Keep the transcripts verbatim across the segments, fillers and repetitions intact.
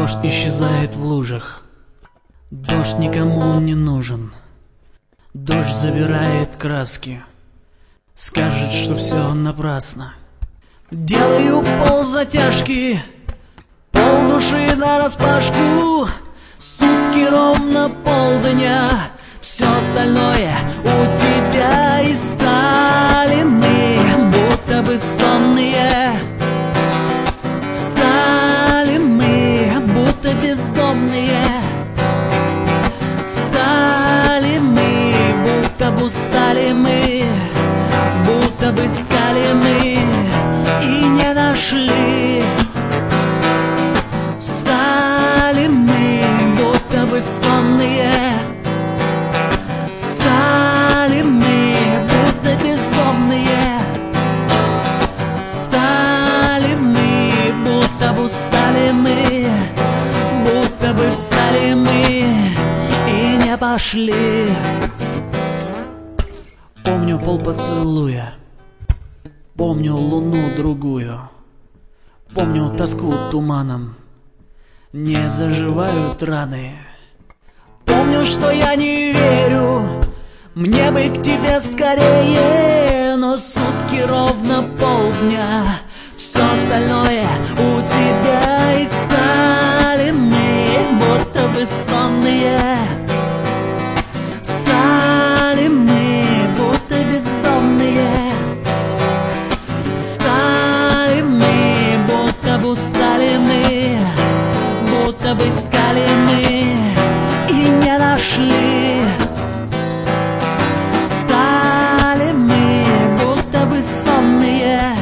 Дождь исчезает в лужах, дождь никому не нужен. Дождь забирает краски, скажет, что все напрасно. Делаю ползатяжки, полдуши нараспашку. Сутки ровно полдня, все остальное у тебя. И стали мы будто бы сонные, стали мы будто бездомные, стали мы будто бы устали мы, будто бы искали мы и не нашли. Стали мы будто бы сонные, стали мы будто бездомные, стали мы будто бы устали мы, будто бы встали мы и не пошли. Помню полпоцелуя, помню луну другую, помню тоску туманом, не заживают раны. Помню, что я не верю, мне бы к тебе скорее, но сутки ровно полдня, все остальное у тебя. И стали мы будто бы сонные, стали мы будто бездомные, стали мы будто бы устали мы, будто бы искали мы и не нашли. Стали мы будто бы сонные,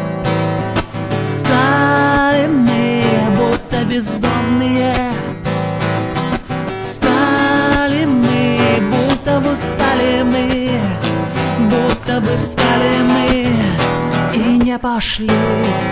стали мы будто бездомные, стали мы будто бы устали мы, будто бы встали мы и не пошли.